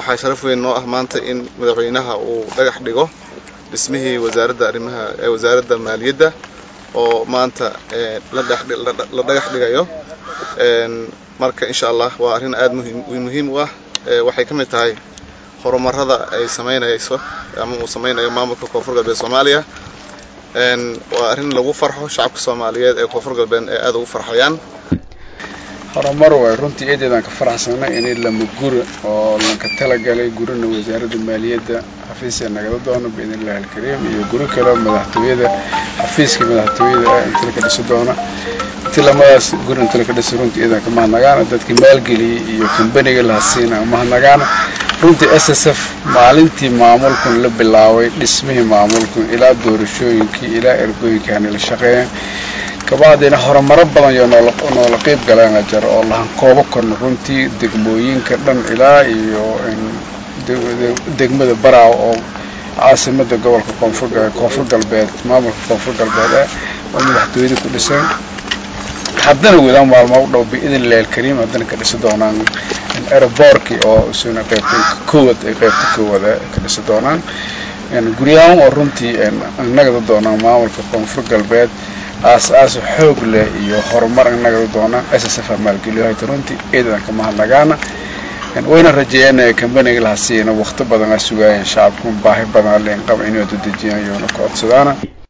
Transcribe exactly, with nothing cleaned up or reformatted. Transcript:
waxaa sharaf weyn noo ah maanta in madaxweynaha uu dhagax dhigo dhismihii wasaaradda arrimaha ee wasaaradda maaliyadda oo maanta la dhagax dhigayo marka insha Allah waa arrin aad muhiim u ah waxay ka mid tahay horumarada ay sameynayso ama uu sameynayo maamulka Koonfur Galbeed Soomaaliya waa arrin lagu farxo shacabka Soomaaliyeed ee Koonfur Galbeed ee aad ugu farxayaan horumar way runtii eedeedan ka faraxsanahay in la muguro oo la ka talagalay gurina wasaaradda maaliyadda xafiiska nagada doono biidnillaahi al-kariim iyo guri kale madaxtooyada xafiiska madaxtooyada inta ka dhiso doona tilmaamaas guri inta ka dhiso runtii eedan ka mahadnaqaan dadka maalgeliyay iyo company-ga la siina mahadnaqaan runtii S S F maalintii maamulku la bilaaway dhismihii maamulku ilaa doorashooyinkii ilaa ergooyinka la shaqeeyay kabaadina horumar badan iyo nolol qayb galaan jar oo la koobo korno runtii degmooyinka dhan ilaa iyo degmada Baraaw oo caasimada gobolka Koonfur Koonfur Galbeed maamulka Koonfur Galbeed oo madaxtooyada ku dhisan haddana wada maalmo u dhow biidnillaahi al-kariim haddana ka dhiso doonaan airport oo soo qaybtay koowad ay qaybtay koowada ka dhiso doonaan in guriyaan oo runtii nagada doonaan maamulka Koonfur Galbeed aas-aas xoog leh iyo horumar nagada doonaan S S F maalgeliyo runtii eedan ka mahadnaqaana wayna rajeeyeen company-ga la siina waqti badan ay sugayeen shacabku baahi badan leen qab inay u dadajiyaan iyo codsadaan